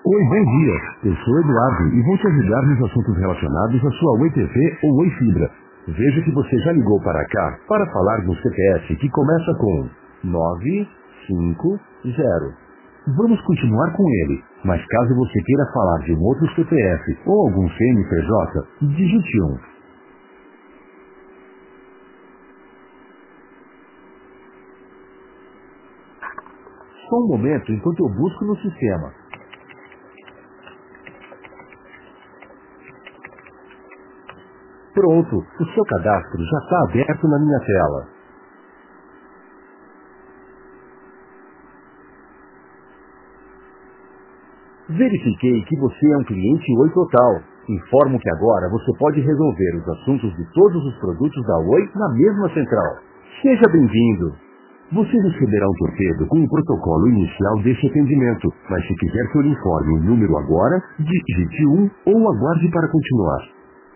Oi, bom dia. Eu sou Eduardo e vou te ajudar nos assuntos relacionados à sua Oi TV ou Oi Fibra. Veja que você já ligou para cá para falar de um CPF que começa com 950. Vamos continuar com ele, mas caso você queira falar de um outro CPF ou algum CNPJ, digite 1. Só um momento enquanto eu busco no sistema. Pronto, o seu cadastro já está aberto na minha tela. Verifiquei que você é um cliente Oi Total. Informo que agora você pode resolver os assuntos de todos os produtos da Oi na mesma central. Seja bem-vindo! Você receberá um torpedo com o protocolo inicial deste atendimento, mas se quiser que eu lhe informe o número agora, digite 1 ou aguarde para continuar.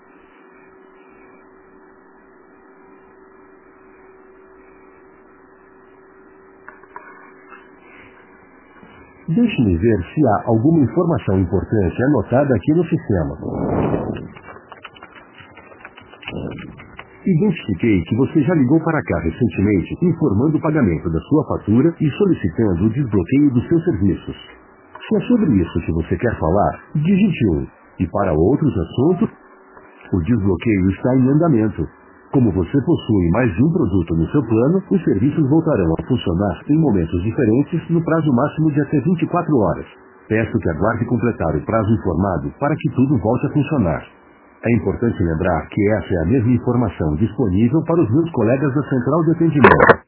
Deixe-me ver se há alguma informação importante anotada aqui no sistema. Identifiquei que você já ligou para cá recentemente informando o pagamento da sua fatura e solicitando o desbloqueio dos seus serviços. Se é sobre isso que você quer falar, digite 1. E para outros assuntos, o desbloqueio está em andamento. Como você possui mais de um produto no seu plano, os serviços voltarão a funcionar em momentos diferentes no prazo máximo de até 24 horas. Peço que aguarde completar o prazo informado para que tudo volte a funcionar. É importante lembrar que essa é a mesma informação disponível para os meus colegas da central de atendimento.